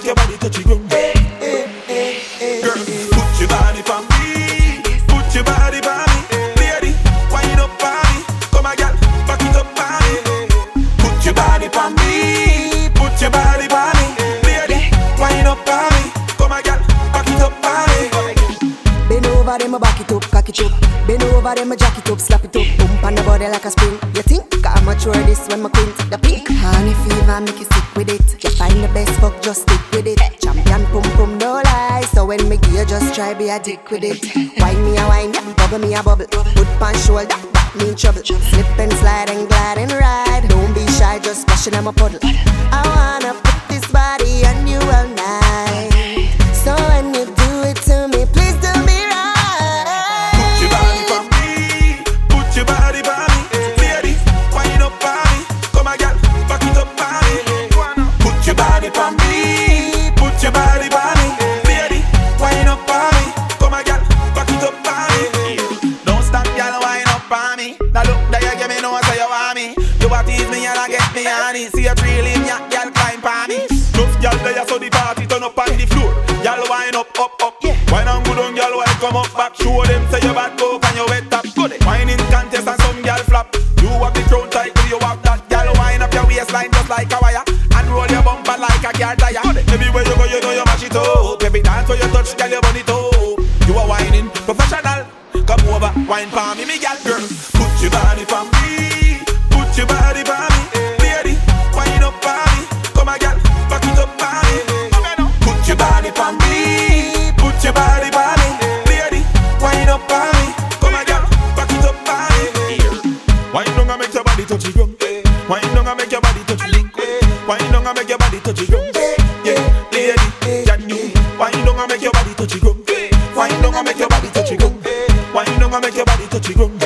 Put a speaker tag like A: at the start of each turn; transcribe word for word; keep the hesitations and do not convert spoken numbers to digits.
A: make your body touch the ground. Girl, put your body for me, put your body for me. Lady, wind up for me, come on girl, back it up for me. Put your body for me, put your body for me. Lady, wind up for me, come on girl, back it up for me.
B: Bend over them, back it up, cock it up. Bend over them, jack it up, slap it up. Pump on the body like a spring. You think I'm mature this when my queen the pink? Honey fever, make you sick with it. You find the best fuck, just stick with it. Champion pum pum, no lie. So when me give you, just try be a dick with it. Wine me a wine, yeah, bubble me a bubble. Put pan shoulder, that mean trouble. Slip and slide and glide and ride. Don't be shy, just splash in my puddle. I wanna put this body on you all night. So when you do it to me, please do me right.
A: Put your body for me, put your body for me. Lady, wind up for me, come on girl, back it up for me. Put your body for me, put your body for me. Lady, wind up for me, come on girl, back it up for me. Don't stop girl, wind up for me. Now look that you give me no say you want me. You want tease me and I get me honey. See you thrilling, yeah, girl climb for me. Just girl there so the party turn up on the floor. Girl wind up, up, up. Wine on good on girl, wine come up back. Show them say you bad coke and you wet up. Good. Whining contest and some girl flap. You have the crown tight, you have that. Girl wind up your waistline just like a wire. And roll your bumper like a car tire. Everywhere you go, you know you mash it up. Every dance where you touch, girl, you burn it up. You are whining professional. Come over, wine for me, me girl, girl. Put your body for me, put your body for me. Lady, wind up for me, come on girl, back it up for me. Put your body for me, put your body for me. Lady, wind up for me, come on girl, back it up for me. Wind down and make your body touch the ground. Wind down and make your body touch the ground. Wind down and make your body touch the ground. Yeah, lady, can you wind down and make your body touch the ground? Wind down and make your body touch the ground. Wind down and make your body touch the ground.